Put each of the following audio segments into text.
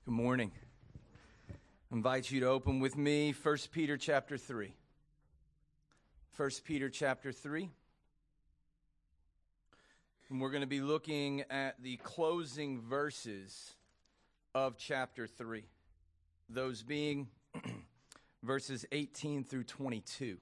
Good morning. I invite you to open with me 1 Peter chapter 3. 1 Peter chapter 3. And we're going to be looking at the closing verses of chapter 3. Those being verses 18 through 22.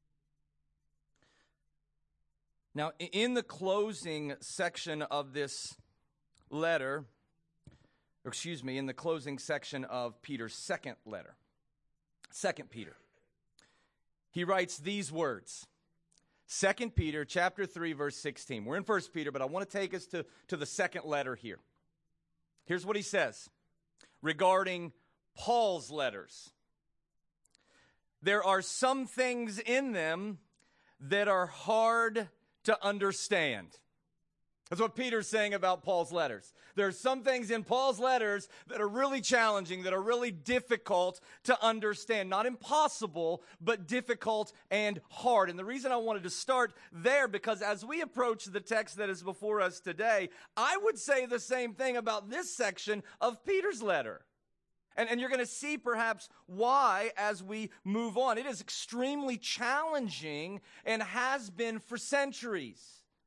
Now, in the closing section of this letter, in the closing section of Peter's second letter, 2 Peter, he writes these words. 2 Peter chapter 3, verse 16. We're in 1 Peter, but I want to take us to the second letter here. Here's what he says regarding Paul's letters. There are some things in them that are hard to understand. That's what Peter's saying about Paul's letters. There are some things in Paul's letters that are really challenging, that are really difficult to understand. Not impossible, but difficult and hard. And the reason I wanted to start there, because as we approach the text that is before us today, I would say the same thing about this section of Peter's letter. And you're going to see perhaps why as we move on. It is extremely challenging and has been for centuries.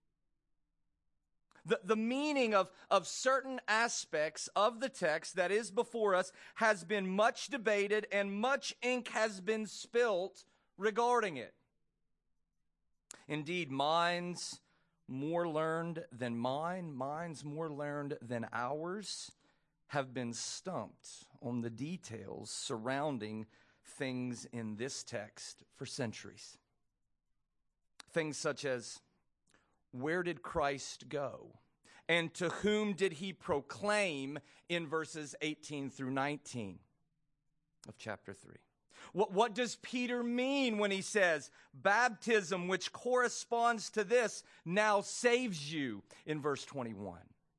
The meaning of certain aspects of the text that is before us has been much debated and much ink has been spilt regarding it. Indeed, minds more learned than mine, minds more learned than ours, have been stumped on the details surrounding things in this text for centuries. Things such as, where did Christ go? And to whom did he proclaim in verses 18 through 19 of chapter 3? What does Peter mean when he says, baptism, which corresponds to this, now saves you in verse 21?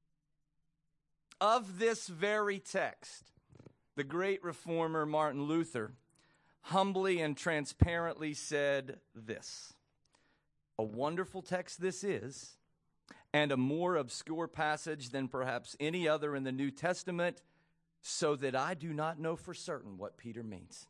Of this very text, the great reformer Martin Luther humbly and transparently said this: a wonderful text this is, and a more obscure passage than perhaps any other in the New Testament, so that I do not know for certain what Peter means.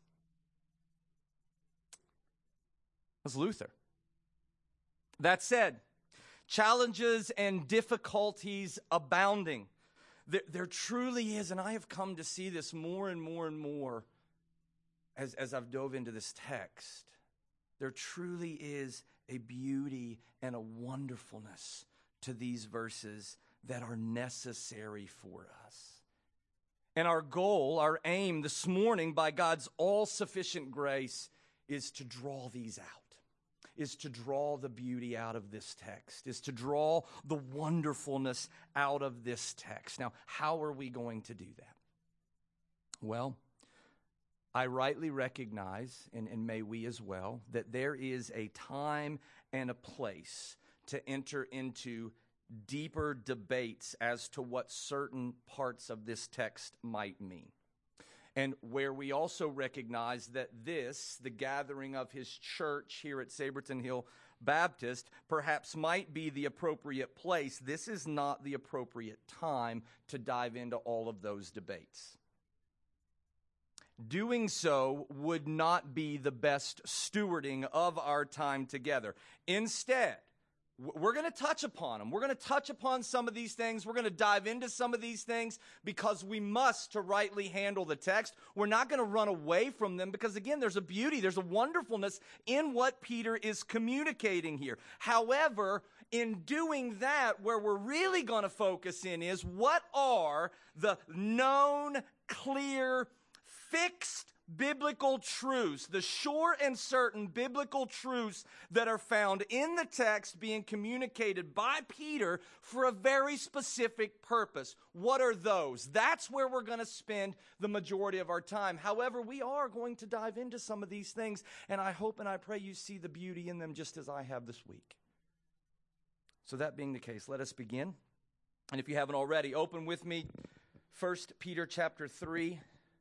That's Luther. That said, challenges and difficulties abounding. There truly is, and I have come to see this more and more and more as I've dove into this text. There truly is a beauty and a wonderfulness to these verses that are necessary for us. And our goal, our aim this morning by God's all-sufficient grace is to draw these out, is to draw the beauty out of this text, is to draw the wonderfulness out of this text. Now, how are we going to do that? Well, I rightly recognize, and may we as well, that there is a time and a place to enter into deeper debates as to what certain parts of this text might mean. And where we also recognize that this, the gathering of his church here at Saberton Hill Baptist, perhaps might be the appropriate place. This is not the appropriate time to dive into all of those debates. Doing so would not be the best stewarding of our time together. Instead, we're going to touch upon them. We're going to touch upon some of these things. We're going to dive into some of these things because we must to rightly handle the text. We're not going to run away from them because, again, there's a beauty, there's a wonderfulness in what Peter is communicating here. However, in doing that, where we're really going to focus in is what are the known, clear, fixed biblical truths, the sure and certain biblical truths that are found in the text being communicated by Peter for a very specific purpose. What are those? That's where we're going to spend the majority of our time. However, we are going to dive into some of these things, and I hope and I pray you see the beauty in them just as I have this week. So that being the case, let us begin. And if you haven't already, open with me 1 Peter chapter 3,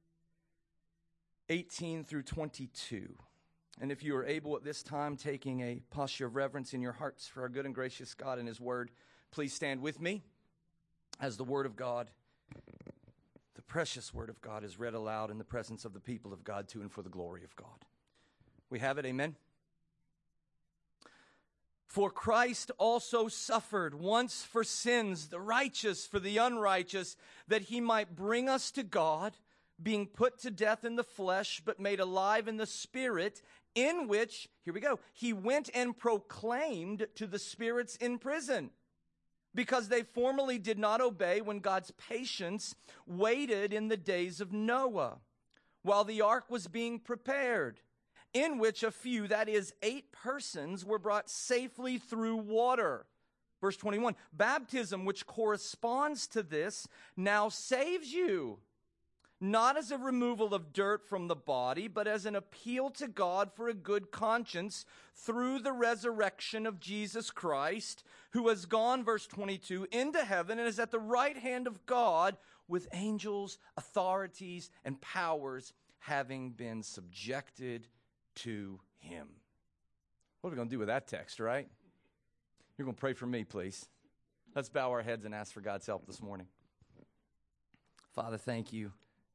18 through 22. And if you are able at this time, taking a posture of reverence in your hearts for our good and gracious God and his word, please stand with me as the word of God, the precious word of God is read aloud in the presence of the people of God to and for the glory of God. We have it, amen? For Christ also suffered once for sins, the righteous for the unrighteous, that he might bring us to God, being put to death in the flesh, but made alive in the spirit, in which, here we go, he went and proclaimed to the spirits in prison, because they formerly did not obey when God's patience waited in the days of Noah, while the ark was being prepared, in which a few, that is 8 persons, were brought safely through water. Verse 21, baptism, which corresponds to this, now saves you, not as a removal of dirt from the body, but as an appeal to God for a good conscience through the resurrection of Jesus Christ, who has gone, verse 22, into heaven and is at the right hand of God, with angels, authorities, and powers having been subjected to him. What are we going to do with that text, right? You're going to pray for me, please. Let's bow our heads and ask for God's help this morning. Father, thank you.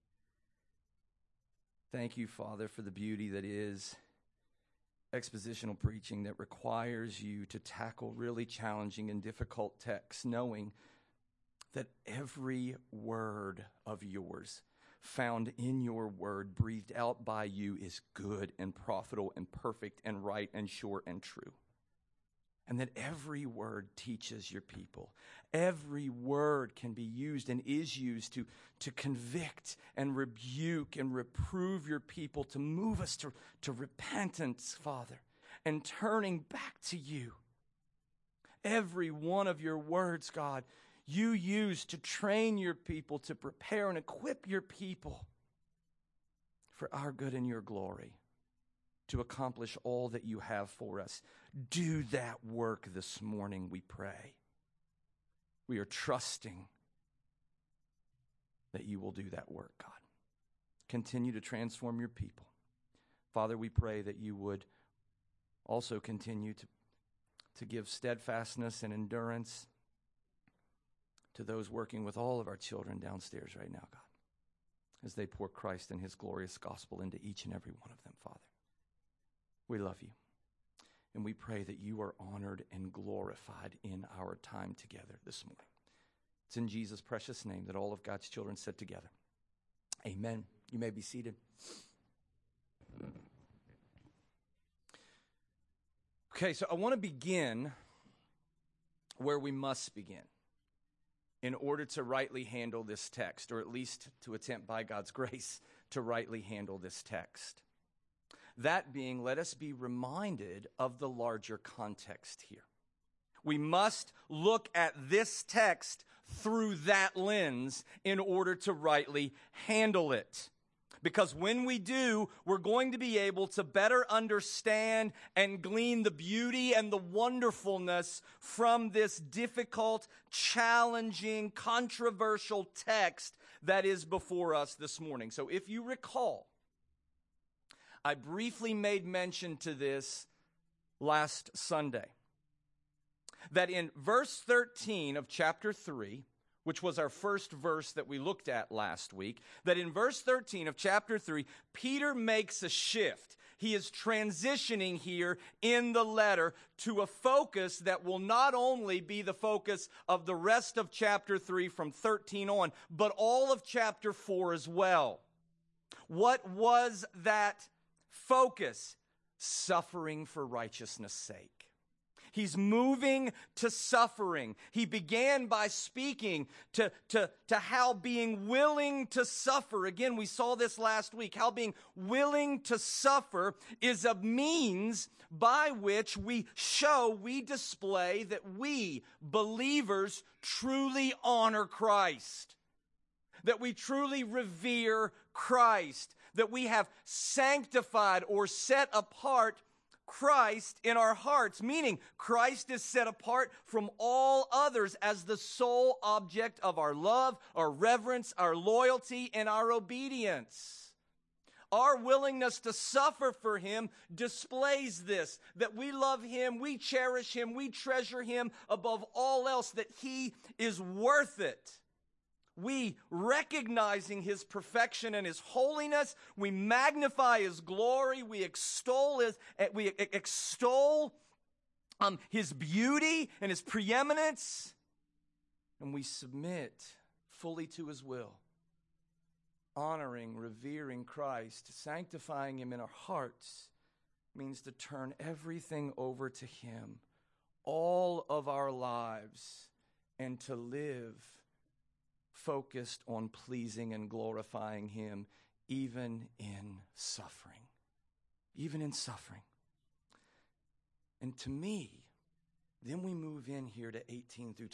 Thank you, Father, for the beauty that is expositional preaching that requires you to tackle really challenging and difficult texts, knowing that every word of yours found in your word, breathed out by you, is good and profitable and perfect and right and sure and true. And that every word teaches your people. Every word can be used and is used to convict and rebuke and reprove your people, to move us to repentance, Father, and turning back to you. Every one of your words, God, you use to train your people, to prepare and equip your people for our good and your glory, to accomplish all that you have for us. Do that work this morning, we pray. We are trusting that you will do that work, God. Continue to transform your people. Father, we pray that you would also continue to give steadfastness and endurance to those working with all of our children downstairs right now, God, as they pour Christ and his glorious gospel into each and every one of them, Father. We love you, and we pray that you are honored and glorified in our time together this morning. It's in Jesus' precious name that all of God's children sit together. Amen. You may be seated. Okay, so I want to begin where we must begin in order to rightly handle this text, or at least to attempt by God's grace to rightly handle this text. That being, let us be reminded of the larger context here. We must look at this text through that lens in order to rightly handle it. Because when we do, we're going to be able to better understand and glean the beauty and the wonderfulness from this difficult, challenging, controversial text that is before us this morning. So if you recall, I briefly made mention to this last Sunday, that in verse 13 of chapter 3, which was our first verse that we looked at last week, that in verse 13 of chapter 3, Peter makes a shift. He is transitioning here in the letter to a focus that will not only be the focus of the rest of chapter 3 from 13 on, but all of chapter 4 as well. What was that focus? Suffering for righteousness' sake. He's moving to suffering. He began by speaking to how being willing to suffer, again, we saw this last week, how being willing to suffer is a means by which we display that we, believers, truly honor Christ, that we truly revere Christ, that we have sanctified or set apart Christ in our hearts, meaning Christ is set apart from all others as the sole object of our love, our reverence, our loyalty, and our obedience. Our willingness to suffer for him displays this, that we love him, we cherish him, we treasure him above all else, that he is worth it. we, recognizing his perfection and his holiness, we magnify his glory, we extol his beauty and his preeminence, and we submit fully to his will, honoring, revering Christ, sanctifying him in our hearts, means to turn everything over to him, all of our lives, and to live focused on pleasing and glorifying him, even in suffering. Even in suffering. And to me, then we move in here to 18 through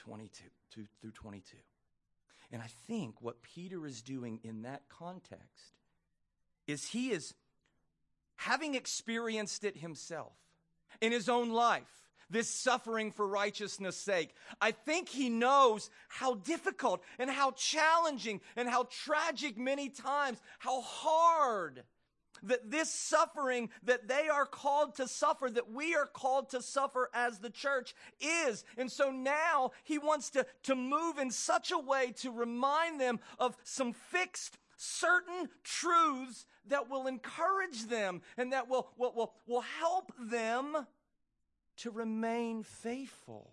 22. And I think what Peter is doing in that context is he is, having experienced it himself in his own life, this suffering for righteousness' sake, I think he knows how difficult and how challenging and how tragic many times, how hard that this suffering that they are called to suffer, that we are called to suffer as the church is. And so now he wants to move in such a way to remind them of some fixed, certain truths that will encourage them and that will help them to remain faithful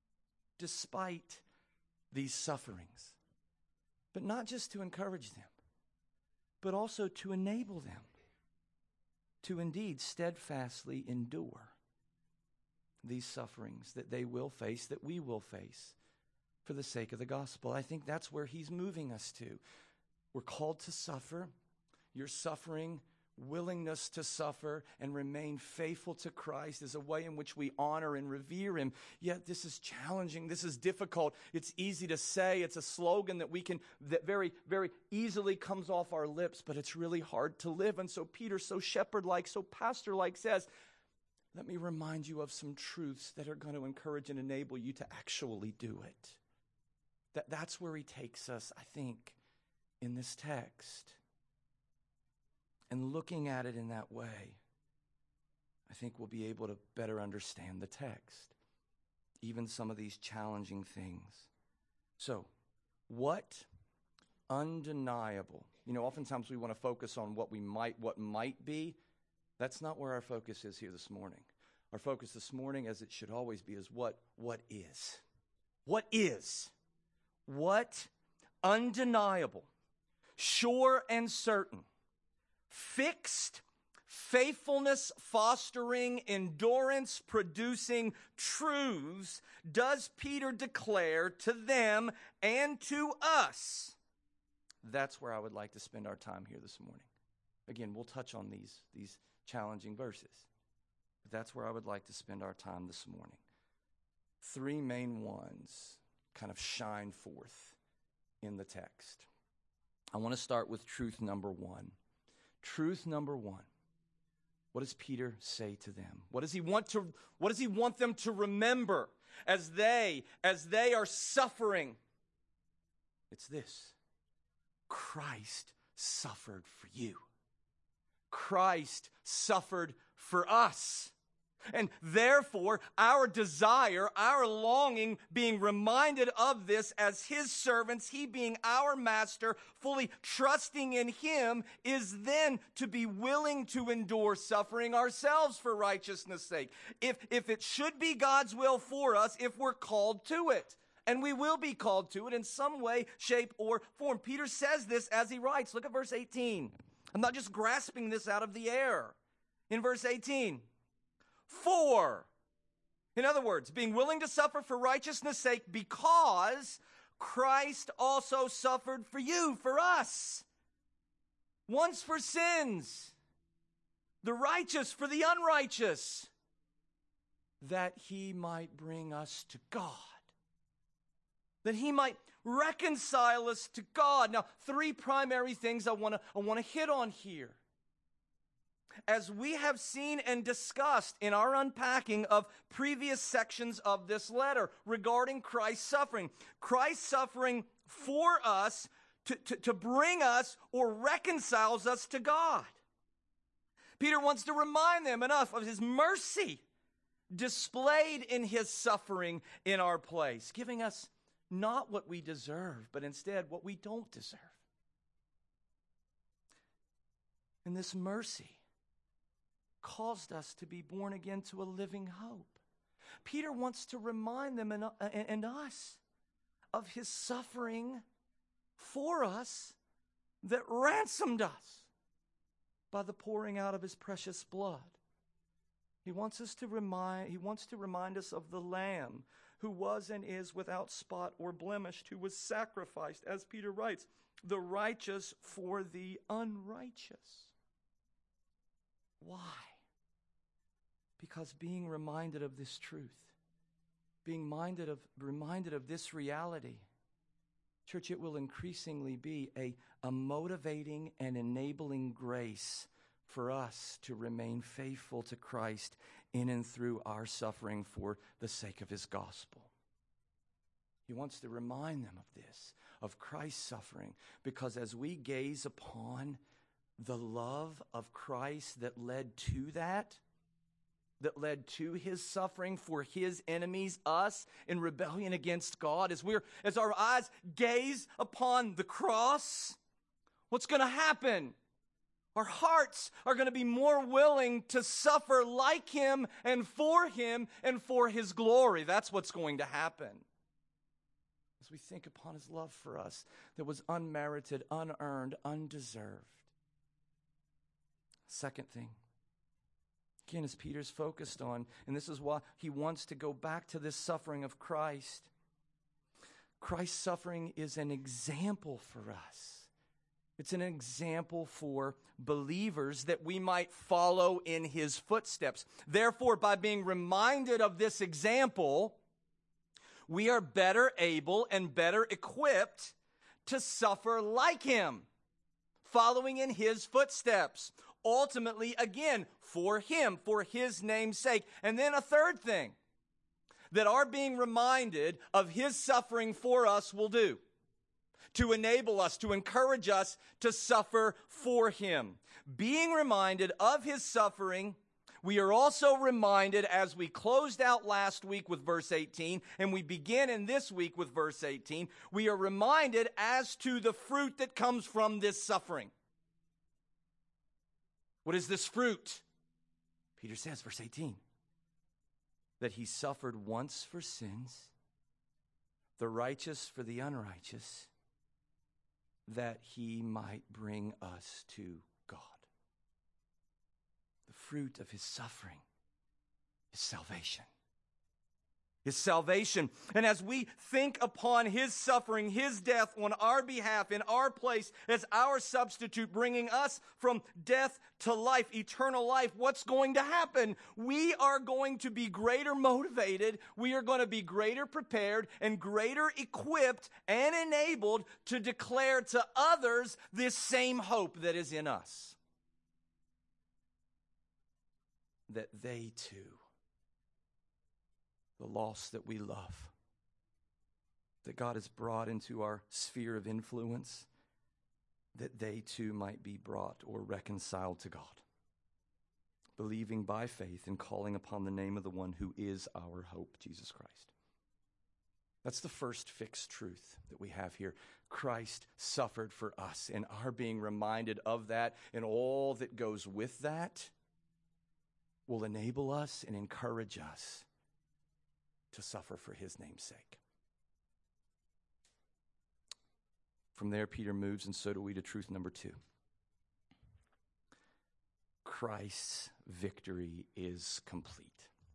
despite these sufferings. But not just to encourage them, but also to enable them to indeed steadfastly endure these sufferings that they will face, that we will face for the sake of the gospel. I think that's where he's moving us to. We're called to suffer. Your suffering, willingness to suffer and remain faithful to Christ is a way in which we honor and revere him. Yet this is challenging. This is difficult. It's easy to say. It's a slogan that very, very easily comes off our lips, but it's really hard to live. And so Peter, so shepherd-like, so pastor-like, says, let me remind you of some truths that are going to encourage and enable you to actually do it. That's where he takes us, I think, in this text. And looking at it in that way, I think we'll be able to better understand the text, even some of these challenging things. So, what undeniable? Oftentimes we want to focus on what might be. That's not where our focus is here this morning. Our focus this morning, as it should always be, is what is. What is? What undeniable, sure and certain, fixed, faithfulness fostering, endurance producing truths does Peter declare to them and to us? That's where I would like to spend our time here this morning. Again, we'll touch on these challenging verses. But that's where I would like to spend our time this morning. Three main ones kind of shine forth in the text. I want to start with truth number one. Truth number one. What does Peter say to them? What does he want them to remember as they are suffering? It's this. Christ suffered for you. Christ suffered for us. And therefore, our desire, our longing, being reminded of this as his servants, he being our master, fully trusting in him, is then to be willing to endure suffering ourselves for righteousness' sake. If it should be God's will for us, if we're called to it. And we will be called to it in some way, shape, or form. Peter says this as he writes. Look at verse 18. I'm not just grasping this out of the air. In verse 18. For, in other words, being willing to suffer for righteousness' sake, because Christ also suffered for you, for us. Once for sins, the righteous for the unrighteous, that he might bring us to God. That he might reconcile us to God. Now, three primary things I want to hit on here. As we have seen and discussed in our unpacking of previous sections of this letter regarding Christ's suffering for us to bring us or reconciles us to God. Peter wants to remind them and us of his mercy displayed in his suffering in our place, giving us not what we deserve, but instead what we don't deserve. And this mercy caused us to be born again to a living hope. Peter wants to remind them and us of his suffering for us that ransomed us by the pouring out of his precious blood. He wants to remind us of the Lamb who was and is without spot or blemish, who was sacrificed, as Peter writes, the righteous for the unrighteous. Why? Because being reminded of this truth, being reminded of this reality, church, it will increasingly be a motivating and enabling grace for us to remain faithful to Christ in and through our suffering for the sake of his gospel. He wants to remind them of this, of Christ's suffering, because as we gaze upon the love of Christ that led to his suffering for his enemies, us, in rebellion against God, as our eyes gaze upon the cross, what's going to happen? Our hearts are going to be more willing to suffer like him and for his glory. That's what's going to happen. As we think upon his love for us that was unmerited, unearned, undeserved. Second thing, again, as Peter's focused on, and this is why he wants to go back to this suffering of Christ. Christ's suffering is an example for us. It's an example for believers that we might follow in his footsteps. Therefore, by being reminded of this example, we are better able and better equipped to suffer like him, following in his footsteps. Ultimately, again, for him, for his name's sake. And then a third thing that our being reminded of his suffering for us will do, to enable us, to encourage us to suffer for him. Being reminded of his suffering, we are also reminded, as we closed out last week with verse 18, and we begin in this week with verse 18, we are reminded as to the fruit that comes from this suffering. What is this fruit? Peter says, verse 18, that he suffered once for sins, the righteous for the unrighteous, that he might bring us to God. The fruit of his suffering is salvation. His salvation. And as we think upon his suffering, his death on our behalf, in our place, as our substitute, bringing us from death to life, eternal life, what's going to happen? We are going to be greater motivated, we are going to be greater prepared, and greater equipped and enabled to declare to others this same hope that is in us. That they too, the lost that we love, that God has brought into our sphere of influence, that they too might be brought or reconciled to God, believing by faith and calling upon the name of the one who is our hope, Jesus Christ. That's the first fixed truth that we have here. Christ suffered for us, and our being reminded of that and all that goes with that will enable us and encourage us to suffer for his name's sake. From there, Peter moves, and so do we, to truth number 2. Christ's victory is complete.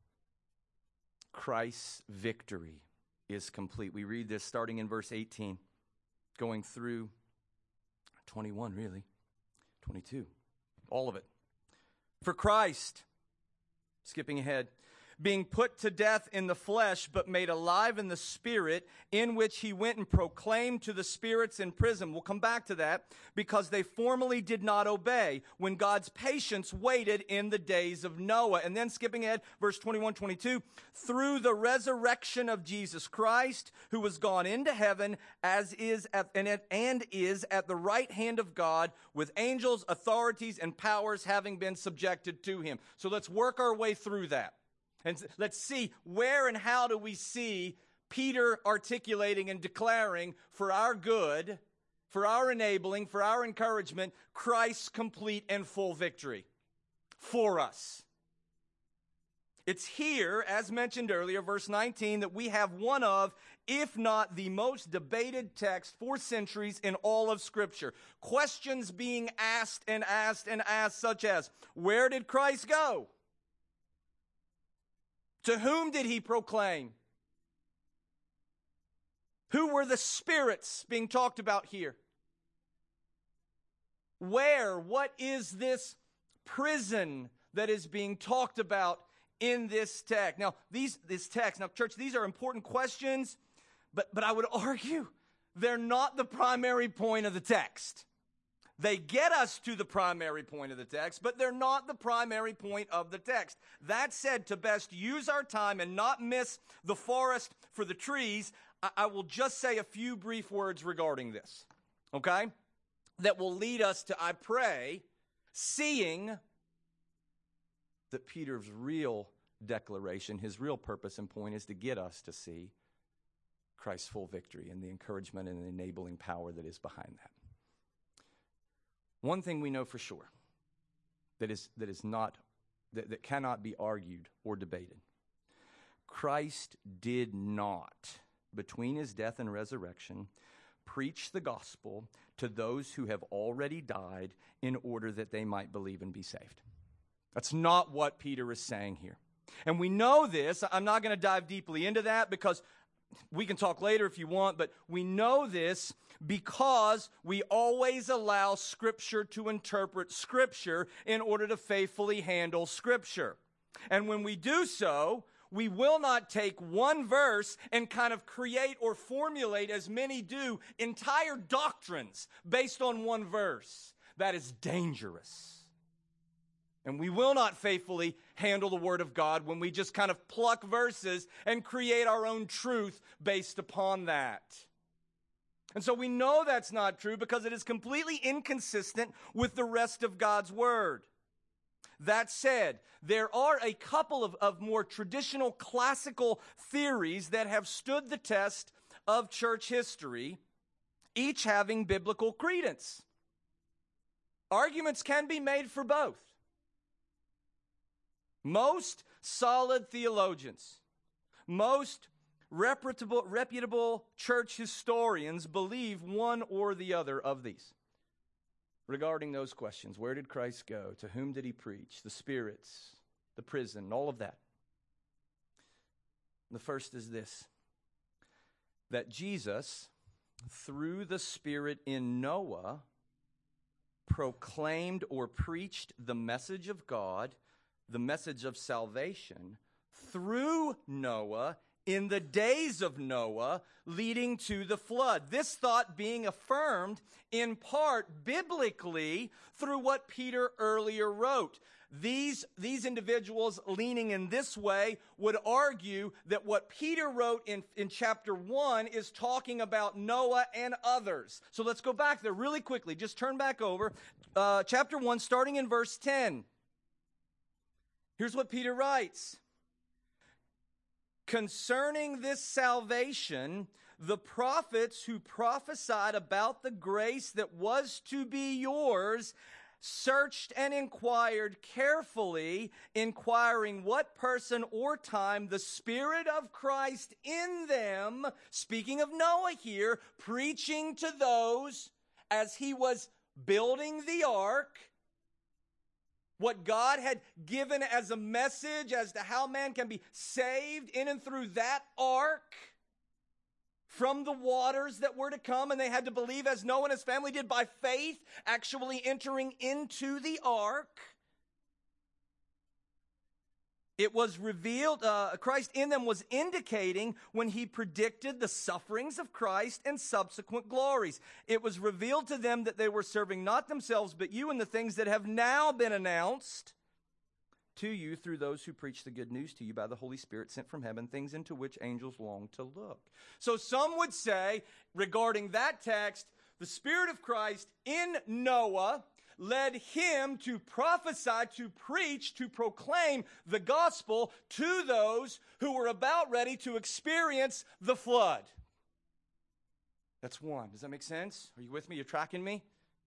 Christ's victory is complete. We read this starting in verse 18, going through 21, really, 22, all of it. For Christ, skipping ahead, being put to death in the flesh, but made alive in the spirit, in which he went and proclaimed to the spirits in prison. We'll come back to that, because they formerly did not obey when God's patience waited in the days of Noah. And then skipping ahead, verse 21, 22, through the resurrection of Jesus Christ, who was gone into heaven, as is at the right hand of God, with angels, authorities, and powers having been subjected to him. So let's work our way through that. And let's see where and how do we see Peter articulating and declaring for our good, for our enabling, for our encouragement, Christ's complete and full victory for us. It's here, as mentioned earlier, verse 19, that we have one of, if not the most debated text for centuries in all of Scripture. Questions being asked and asked and asked, such as, where did Christ go? To whom did he proclaim? Who were the spirits being talked about here? Where? What is this prison that is being talked about in this text? Now, church, these are important questions, but I would argue they're not the primary point of the text. They get us to the primary point of the text, but they're not the primary point of the text. That said, to best use our time and not miss the forest for the trees, I will just say a few brief words regarding this, okay? That will lead us to, I pray, seeing that Peter's real declaration, his real purpose and point is to get us to see Christ's full victory and the encouragement and the enabling power that is behind that. One thing we know for sure that cannot be argued or debated. Christ did not, between his death and resurrection, preach the gospel to those who have already died in order that they might believe and be saved. That's not what Peter is saying here. And we know this. I'm not going to dive deeply into that because we can talk later if you want, but we know this because we always allow Scripture to interpret Scripture in order to faithfully handle Scripture. And when we do so, we will not take one verse and kind of create or formulate, as many do, entire doctrines based on one verse. That is dangerous. And we will not faithfully handle the Word of God when we just kind of pluck verses and create our own truth based upon that. And so we know that's not true because it is completely inconsistent with the rest of God's Word. That said, there are a couple of more traditional classical theories that have stood the test of church history, each having biblical credence. Arguments can be made for both. Most solid theologians, most reputable church historians believe one or the other of these. Regarding those questions, where did Christ go? To whom did he preach? The spirits, the prison, all of that. The first is this, that Jesus, through the Spirit in Noah, proclaimed or preached the message of God, the message of salvation, through Noah, in the days of Noah, leading to the flood. This thought being affirmed in part biblically through what Peter earlier wrote. These individuals leaning in this way would argue that what Peter wrote in chapter 1 is talking about Noah and others. So let's go back there really quickly. Just turn back over. Chapter 1, starting in verse 10. Here's what Peter writes. Concerning this salvation, the prophets who prophesied about the grace that was to be yours searched and inquired carefully, inquiring what person or time the Spirit of Christ in them, speaking of Noah here, preaching to those as he was building the ark, what God had given as a message as to how man can be saved in and through that ark from the waters that were to come, and they had to believe as Noah and his family did by faith, actually entering into the ark. It was revealed, Christ in them was indicating when he predicted the sufferings of Christ and subsequent glories. It was revealed to them that they were serving not themselves but you and the things that have now been announced to you through those who preach the good news to you by the Holy Spirit sent from heaven, things into which angels long to look. So some would say, regarding that text, the Spirit of Christ in Noah led him to prophesy, to preach, to proclaim the gospel to those who were about ready to experience the flood. That's one. Does that make sense? Are you with me? You're tracking me?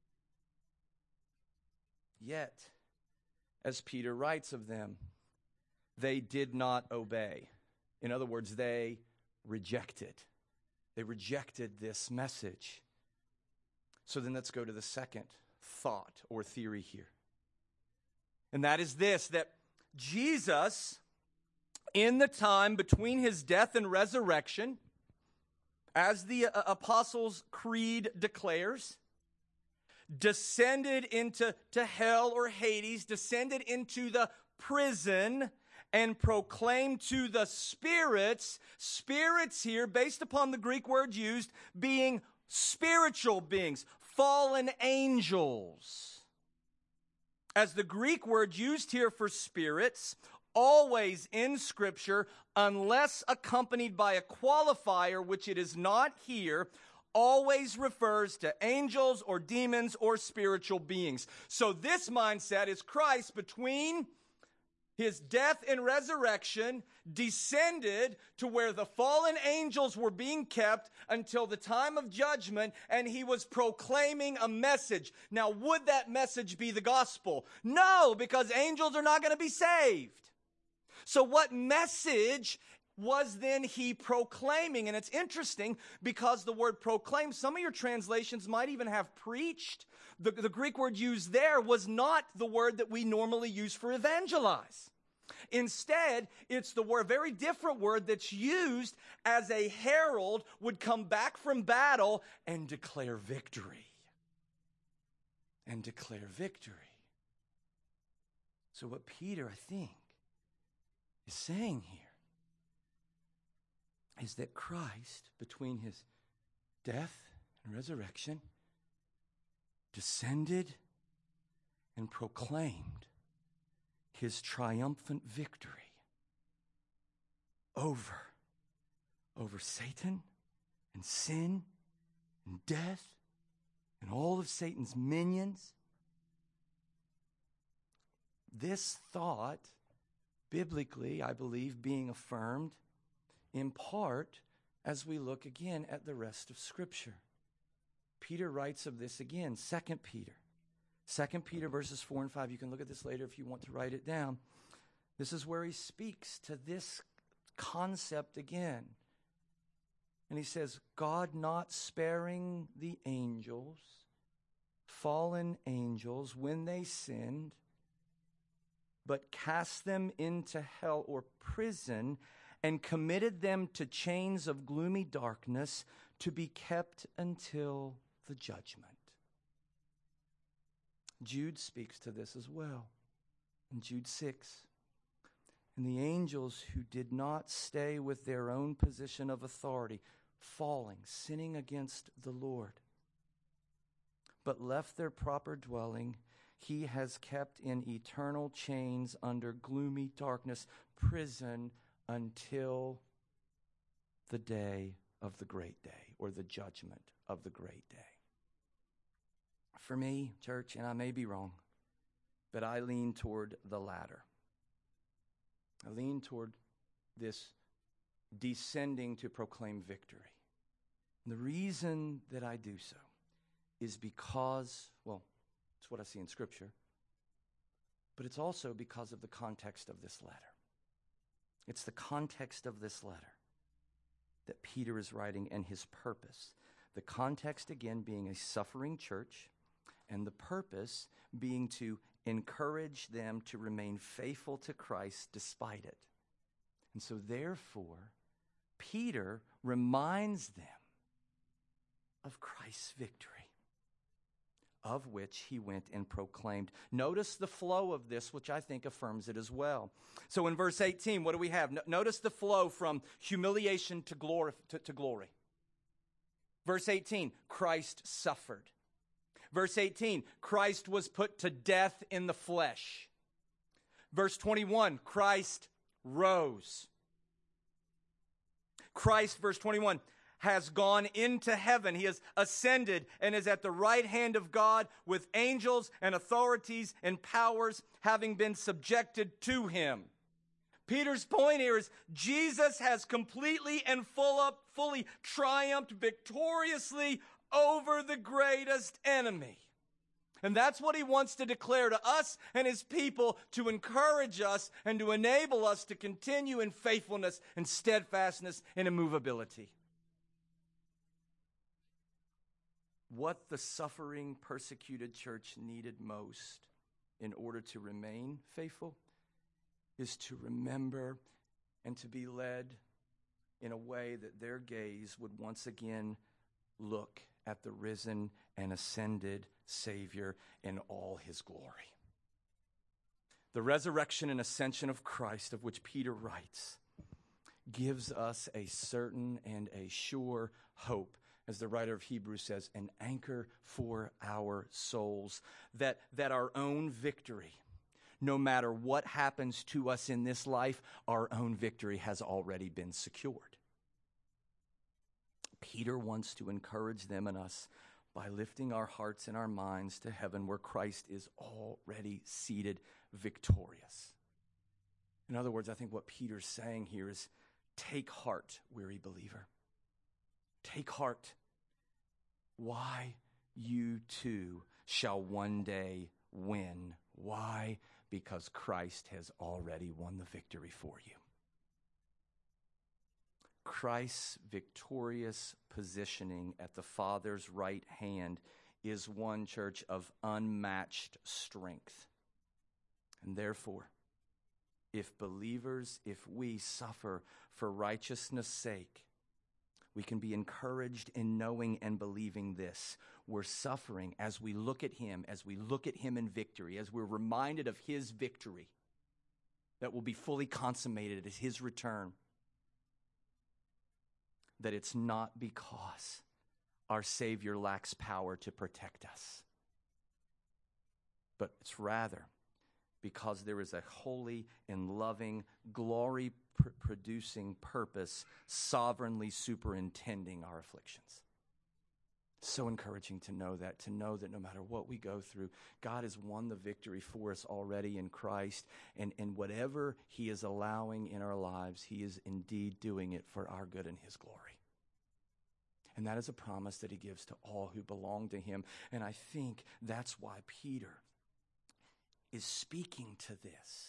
Yet, as Peter writes of them, they did not obey. In other words, they rejected. They rejected this message. So then let's go to the second thought or theory here. And that is this, that Jesus, in the time between his death and resurrection, as the Apostles' Creed declares, descended into hell or Hades, descended into the prison and proclaimed to the spirits here, based upon the Greek word used, being spiritual beings, fallen angels. As the Greek word used here for spirits, always in Scripture, unless accompanied by a qualifier, which it is not here, always refers to angels or demons or spiritual beings. So this mindset is Christ, between his death and resurrection, descended to where the fallen angels were being kept until the time of judgment, and he was proclaiming a message. Now, would that message be the gospel? No, because angels are not going to be saved. So what message was then he proclaiming? And it's interesting because the word proclaim, some of your translations might even have preached. The Greek word used there was not the word that we normally use for evangelize. Instead, it's the word, very different word that's used as a herald would come back from battle and declare victory. And declare victory. So what Peter, I think, is saying here is that Christ, between his death and resurrection, descended and proclaimed his triumphant victory over Satan and sin and death and all of Satan's minions. This thought, biblically, I believe, being affirmed in part as we look again at the rest of Scripture. Peter writes of this again, 2 Peter verses 4 and 5. You can look at this later if you want to write it down. This is where he speaks to this concept again. And he says, God not sparing the angels, fallen angels, when they sinned, but cast them into hell or prison and committed them to chains of gloomy darkness to be kept until the judgment. Jude speaks to this as well. In Jude 6, and the angels who did not stay with their own position of authority, falling, sinning against the Lord, but left their proper dwelling, he has kept in eternal chains under gloomy darkness, prison, until the day of the great day, or the judgment of the great day. For me, church, and I may be wrong, but I lean toward the latter. I lean toward this descending to proclaim victory. And the reason that I do so is because, well, it's what I see in Scripture, but it's also because of the context of this letter. It's the context of this letter that Peter is writing and his purpose. The context, again, being a suffering church, and the purpose being to encourage them to remain faithful to Christ despite it. And so, therefore, Peter reminds them of Christ's victory, of which he went and proclaimed. Notice the flow of this, which I think affirms it as well. So in verse 18, what do we have? Notice the flow from humiliation to glory. Verse 18, Christ suffered. Verse 18, Christ was put to death in the flesh. Verse 21, Christ rose. Christ, verse 21, has gone into heaven. He has ascended and is at the right hand of God with angels and authorities and powers having been subjected to him. Peter's point here is Jesus has completely and fully triumphed victoriously over the greatest enemy. And that's what he wants to declare to us and his people, to encourage us and to enable us to continue in faithfulness and steadfastness and immovability. What the suffering, persecuted church needed most in order to remain faithful is to remember and to be led in a way that their gaze would once again look at the risen and ascended Savior in all his glory. The resurrection and ascension of Christ, of which Peter writes, gives us a certain and a sure hope, as the writer of Hebrews says, an anchor for our souls, that our own victory, no matter what happens to us in this life, our own victory has already been secured. Peter wants to encourage them and us by lifting our hearts and our minds to heaven where Christ is already seated victorious. In other words, I think what Peter's saying here is, take heart, weary believer. Take heart. Why? You too shall one day win. Why? Because Christ has already won the victory for you. Christ's victorious positioning at the Father's right hand is one, church, of unmatched strength. And therefore, if we suffer for righteousness' sake, we can be encouraged in knowing and believing this. We're suffering as we look at him in victory, as we're reminded of his victory that will be fully consummated at his return. That it's not because our Savior lacks power to protect us, but it's rather because there is a holy and loving, glory-producing purpose sovereignly superintending our afflictions. So encouraging to know that no matter what we go through, God has won the victory for us already in Christ, and whatever he is allowing in our lives, he is indeed doing it for our good and his glory. And that is a promise that he gives to all who belong to him. And I think that's why Peter is speaking to this,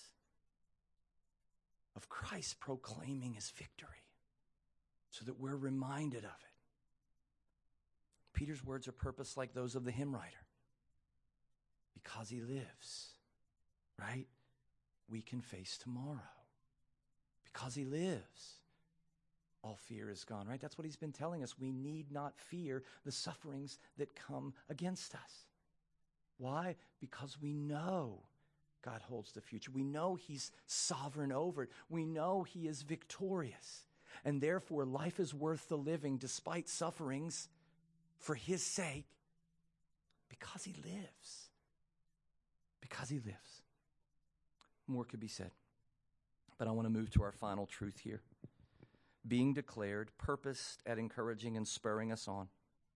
of Christ proclaiming his victory, so that we're reminded of it. Peter's words are purposed like those of the hymn writer. Because he lives, right? We can face tomorrow. Because he lives, all fear is gone, right? That's what he's been telling us. We need not fear the sufferings that come against us. Why? Because we know God holds the future. We know he's sovereign over it. We know he is victorious. And therefore, life is worth the living despite sufferings for his sake, because he lives. Because he lives. More could be said, but I want to move to our final truth here. Being declared, purposed at encouraging and spurring us on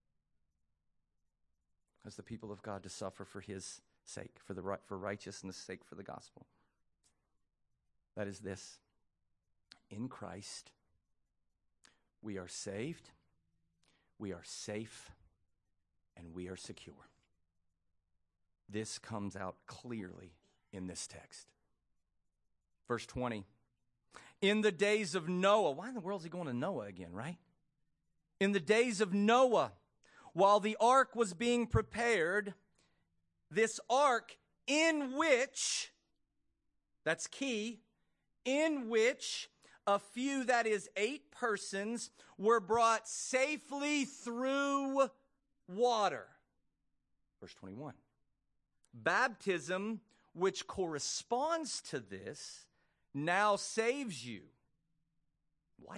as the people of God to suffer for his sake, for righteousness' sake, for the gospel. That is this: in Christ, we are saved, we are safe, and we are secure. This comes out clearly in this text. Verse 20. In the days of Noah, why in the world is he going to Noah again, right? In the days of Noah, while the ark was being prepared, this ark in which, that's key, in which a few, that is 8 persons, were brought safely through water. Verse 21. Baptism, which corresponds to this, now saves you. What?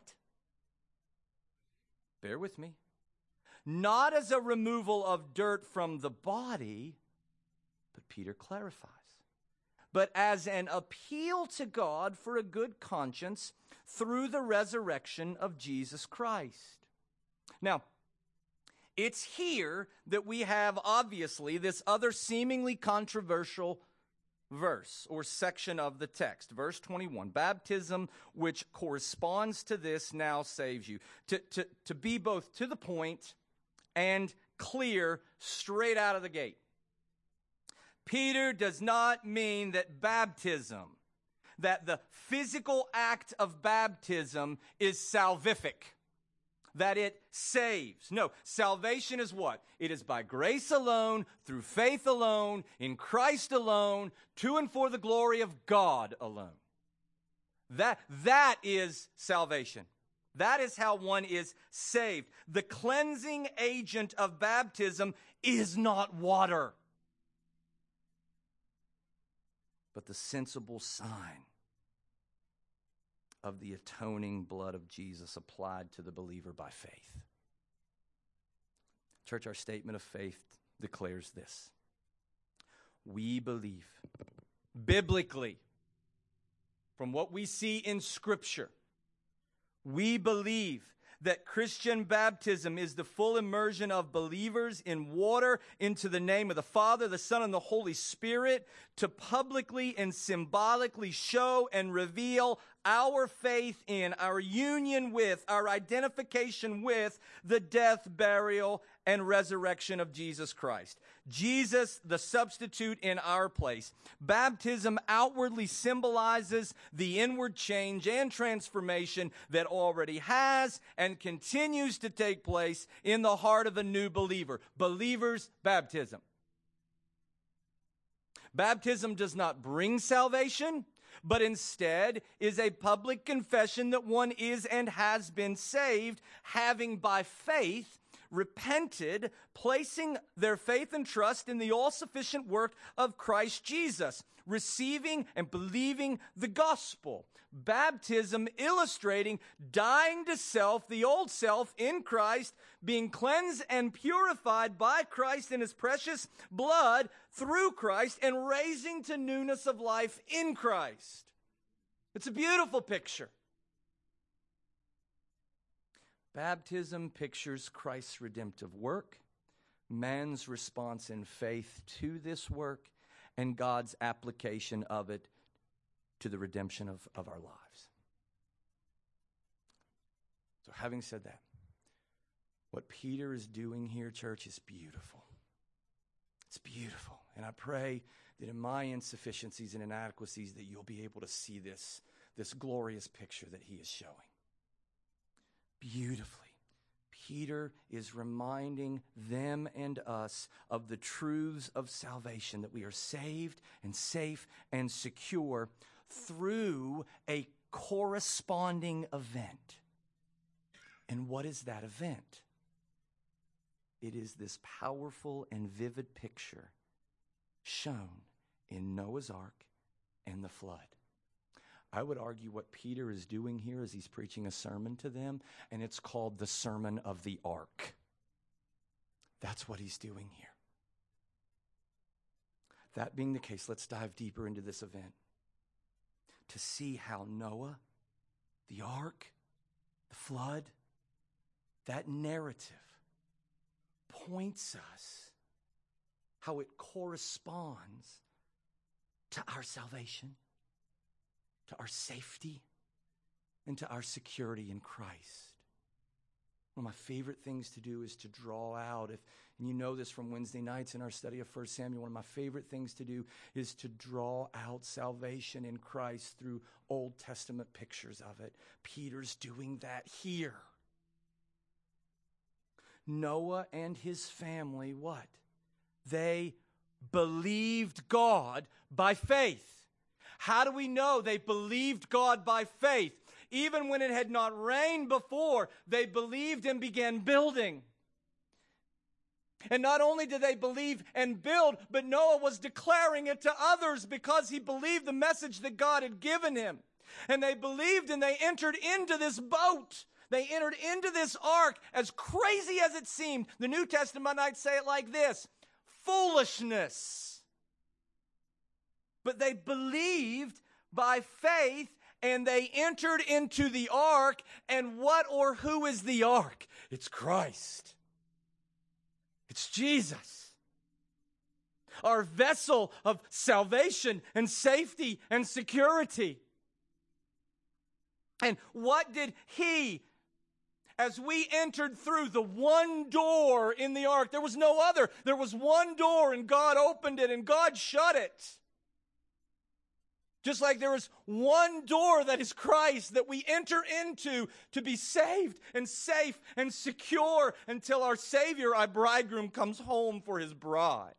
Bear with me. Not as a removal of dirt from the body, but Peter clarifies, but as an appeal to God for a good conscience through the resurrection of Jesus Christ. Now, it's here that we have, obviously, this other seemingly controversial verse or section of the text. Verse 21, baptism which corresponds to this now saves you. To be both to the point and clear straight out of the gate. Peter does not mean that baptism, that the physical act of baptism is salvific, that it saves. No, salvation is what? It is by grace alone, through faith alone, in Christ alone, to and for the glory of God alone. That is salvation. That is how one is saved. The cleansing agent of baptism is not water, but the sensible sign of the atoning blood of Jesus applied to the believer by faith. Church, our statement of faith declares this. We believe biblically, from what we see in Scripture, we believe that Christian baptism is the full immersion of believers in water into the name of the Father, the Son, and the Holy Spirit to publicly and symbolically show and reveal our faith in, our union with, our identification with the death, burial, and resurrection of Jesus Christ. Jesus, the substitute in our place. Baptism outwardly symbolizes the inward change and transformation that already has and continues to take place in the heart of a new believer. Believer's baptism. Baptism does not bring salvation, but instead is a public confession that one is and has been saved, having by faith repented, placing their faith and trust in the all-sufficient work of Christ Jesus, receiving and believing the gospel. Baptism illustrating dying to self, the old self in Christ, being cleansed and purified by Christ in his precious blood through Christ, and raising to newness of life in Christ. It's a beautiful picture. Baptism pictures Christ's redemptive work, man's response in faith to this work, and God's application of it to the redemption of our lives. So having said that, what Peter is doing here, church, is beautiful. It's beautiful. And I pray that in my insufficiencies and inadequacies that you'll be able to see this glorious picture that he is showing. Beautifully, Peter is reminding them and us of the truths of salvation, that we are saved and safe and secure through a corresponding event. And what is that event? It is this powerful and vivid picture shown in Noah's Ark and the flood. I would argue what Peter is doing here is he's preaching a sermon to them, and it's called the Sermon of the Ark. That's what he's doing here. That being the case, let's dive deeper into this event to see how Noah, the ark, the flood, that narrative points us how it corresponds to our salvation, to our safety, and to our security in Christ. One of my favorite things to do is to draw out, and you know this from Wednesday nights in our study of 1 Samuel, one of my favorite things to do is to draw out salvation in Christ through Old Testament pictures of it. Peter's doing that here. Noah and his family, what? They believed God by faith. How do we know they believed God by faith? Even when it had not rained before, they believed and began building. And not only did they believe and build, but Noah was declaring it to others because he believed the message that God had given him. And they believed and they entered into this boat. They entered into this ark, as crazy as it seemed. The New Testament might say it like this: foolishness. But they believed by faith And they entered into the ark, and what or who is the ark? It's Christ. It's Jesus. Our vessel of salvation and safety and security. And what did he, as we entered through the one door in the ark, there was no other. There was one door, and God opened it and God shut it. Just like there is one door that is Christ that we enter into to be saved and safe and secure until our Savior, our bridegroom, comes home for his bride.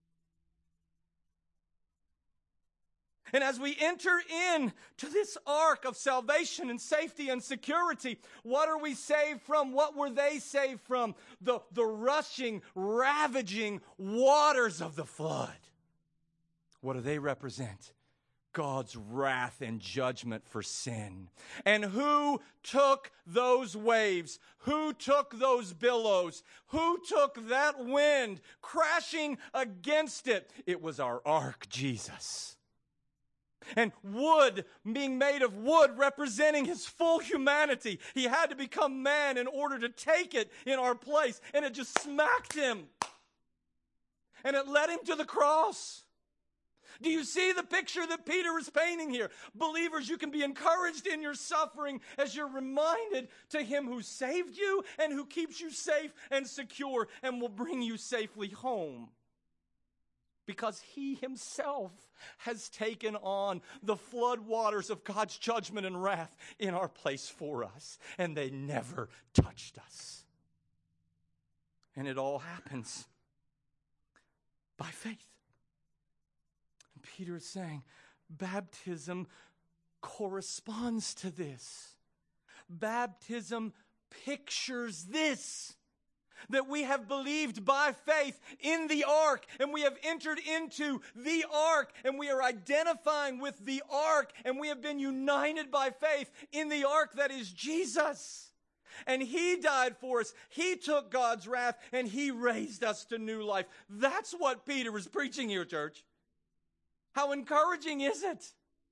And as we enter in to this ark of salvation and safety and security, what are we saved from? What were they saved from? The rushing, ravaging waters of the flood. What do they represent? God's wrath and judgment for sin. And who took those waves? Who took those billows? Who took that wind crashing against it? It was our ark, Jesus. And wood, being made of wood, representing his full humanity. He had to become man in order to take it in our place. And it just smacked him. And it led him to the cross. Do you see the picture that Peter is painting here? Believers, you can be encouraged in your suffering as you're reminded to him who saved you and who keeps you safe and secure and will bring you safely home. Because he himself has taken on the flood waters of God's judgment and wrath in our place for us. And they never touched us. And it all happens by faith. And Peter is saying, baptism corresponds to this. Baptism pictures this. That we have believed by faith in the ark, and we have entered into the ark, and we are identifying with the ark, and we have been united by faith in the ark that is Jesus. And he died for us. He took God's wrath, and he raised us to new life. That's what Peter is preaching here, church. How encouraging is it?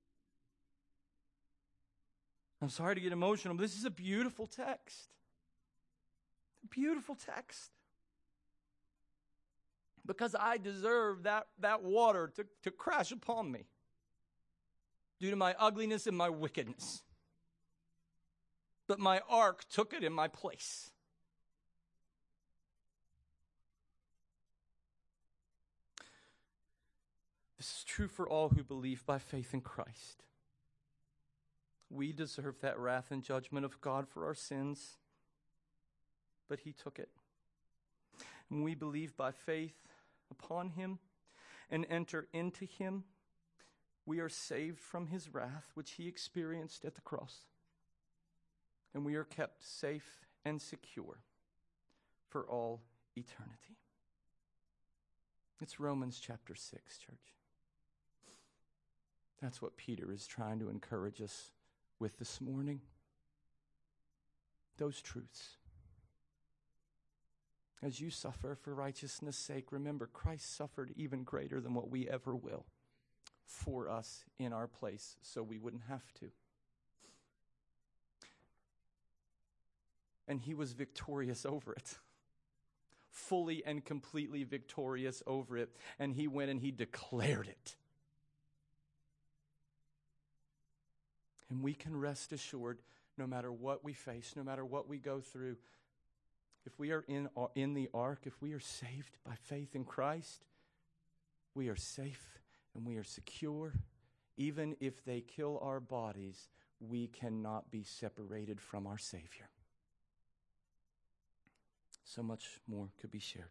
I'm sorry to get emotional, but this is a beautiful text. Beautiful text. Because I deserve that water to crash upon me due to my ugliness and my wickedness. But my ark took it in my place. This is true for all who believe by faith in Christ. We deserve that wrath and judgment of God for our sins. But he took it. And we believe by faith upon him and enter into him. We are saved from his wrath, which he experienced at the cross. And we are kept safe and secure for all eternity. It's Romans chapter 6, church. That's what Peter is trying to encourage us with this morning. Those truths. As you suffer for righteousness' sake, remember Christ suffered even greater than what we ever will for us in our place, so we wouldn't have to. And he was victorious over it. Fully and completely victorious over it. And he went and he declared it. And we can rest assured, no matter what we face, no matter what we go through, if we are in the ark, if we are saved by faith in Christ, we are safe and we are secure. Even if they kill our bodies, we cannot be separated from our Savior. So much more could be shared.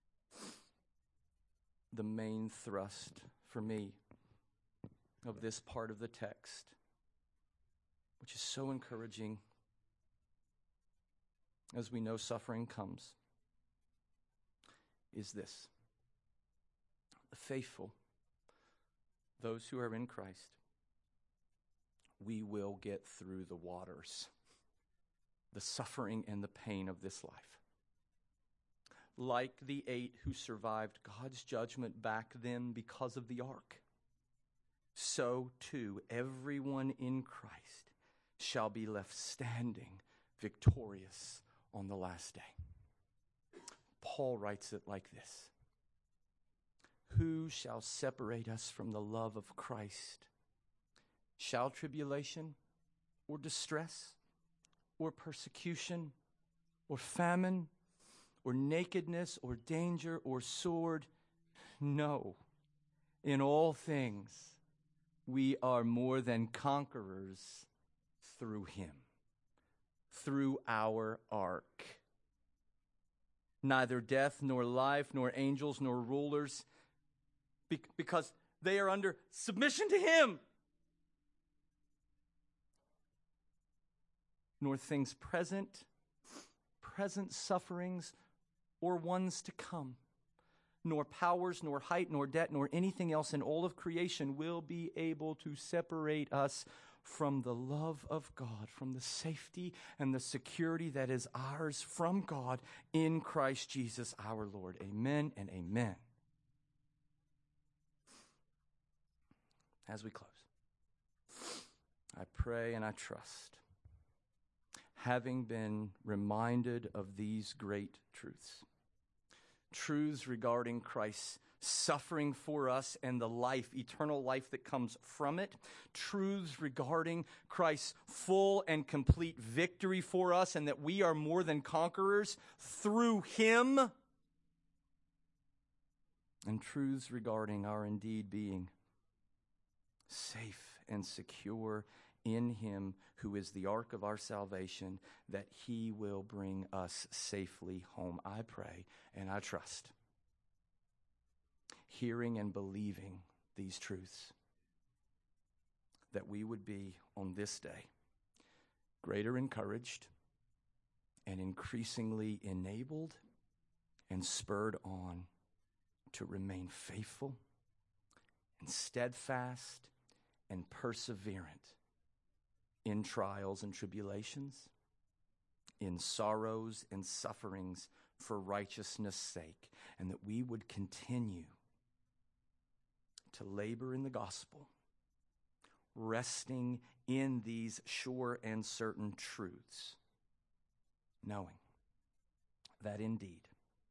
The main thrust for me of this part of the text, which is so encouraging, as we know suffering comes, is this. The faithful, those who are in Christ, we will get through the waters, the suffering and the pain of this life. Like the 8 who survived God's judgment back then because of the ark. so too everyone in Christ shall be left standing victorious on the last day. Paul writes it like this: who shall separate us from the love of Christ? Shall tribulation or distress or persecution or famine or nakedness or danger or sword? No, in all things we are more than conquerors through him, through our ark. Neither death nor life nor angels nor rulers, because they are under submission to him, nor things present sufferings, or ones to come, nor powers, nor height, nor depth, nor anything else in all of creation will be able to separate us from the love of God, from the safety and the security that is ours from God in Christ Jesus our Lord. Amen and amen. As we close, I pray and I trust, having been reminded of these great truths regarding Christ's suffering for us and the life, eternal life that comes from it, truths regarding Christ's full and complete victory for us, and that we are more than conquerors through him, and truths regarding our indeed being safe and secure in him who is the ark of our salvation, that he will bring us safely home. I pray and I trust, hearing and believing these truths, that we would be on this day greater encouraged and increasingly enabled and spurred on to remain faithful and steadfast and perseverant in trials and tribulations, in sorrows and sufferings for righteousness' sake, and that we would continue to labor in the gospel, resting in these sure and certain truths, knowing that indeed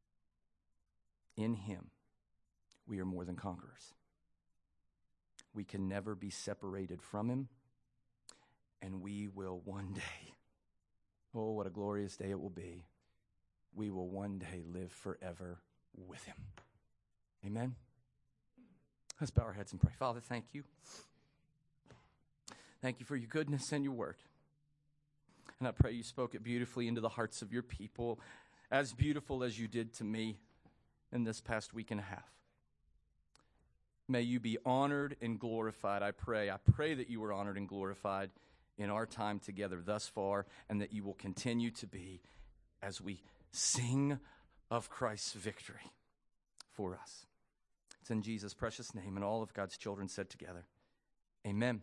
in him we are more than conquerors. We can never be separated from him, and we will one day, oh, what a glorious day it will be, we will one day live forever with him. Amen? Let's bow our heads and pray. Father, thank you. Thank you for your goodness and your word. And I pray you spoke it beautifully into the hearts of your people, as beautiful as you did to me in this past week and a half. May you be honored and glorified, I pray. I pray that you were honored and glorified in our time together thus far, and that you will continue to be as we sing of Christ's victory for us. It's in Jesus' precious name, and all of God's children said together, amen.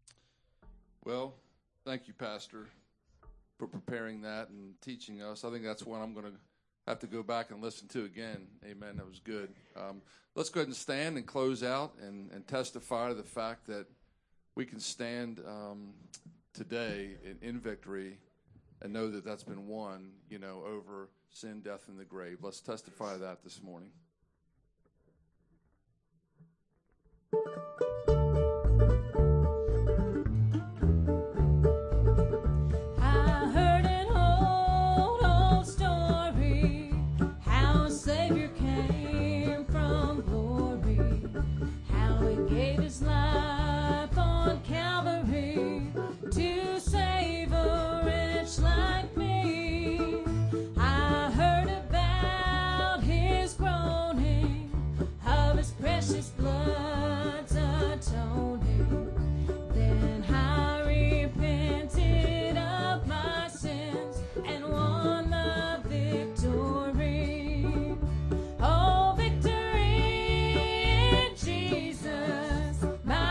Well, thank you, Pastor, for preparing that and teaching us. I think that's one I'm going to have to go back and listen to again. Amen. That was good. Let's go ahead and stand and close out and testify to the fact that we can stand today in victory and know that that's been won, over sin, death, and the grave. Let's testify to that this morning. My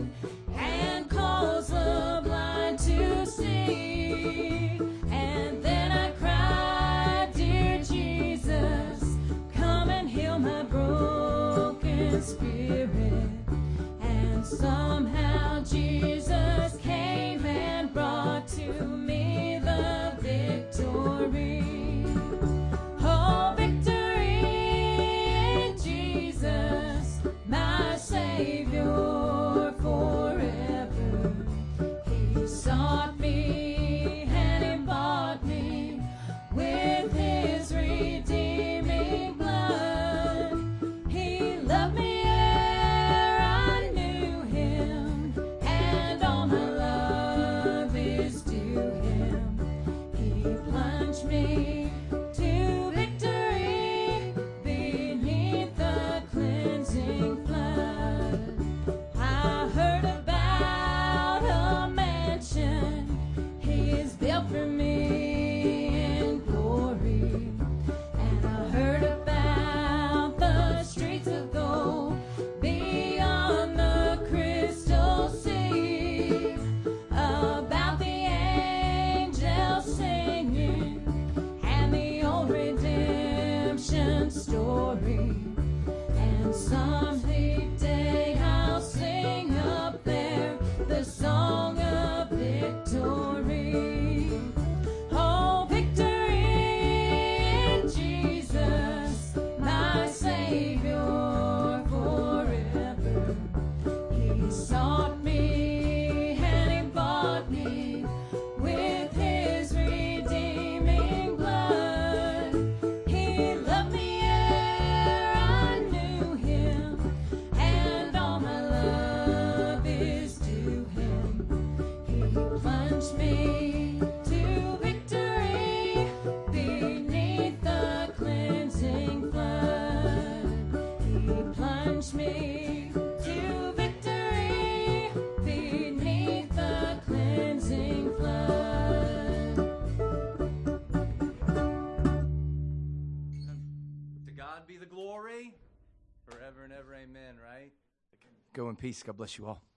and calls the blind to see. And then I cried, dear Jesus, come and heal my broken spirit. And somehow Jesus came and brought to me the victory. Oh, victory in Jesus, my Savior forever. He sought me and he bought me with his redeeming blood. He loved me ere I knew him, and all my love is to him. He plunged me to victory beneath the cleansing flood. I heard about a mansion he's built for me in glory, and I heard about the streets of gold beyond the crystal sea, about the angels singing and the old redemption story. And someday I'll sing up there the song of victory. Oh, victory in Jesus, my Savior forever. He sought me and he bought me with his redeeming blood. He loved me ere I knew him, and all my love is to him. He plunged me to victory beneath the cleansing flood. He plunged me to victory beneath the cleansing flood. To God be the glory forever and ever. Amen, right? Go in peace. God bless you all.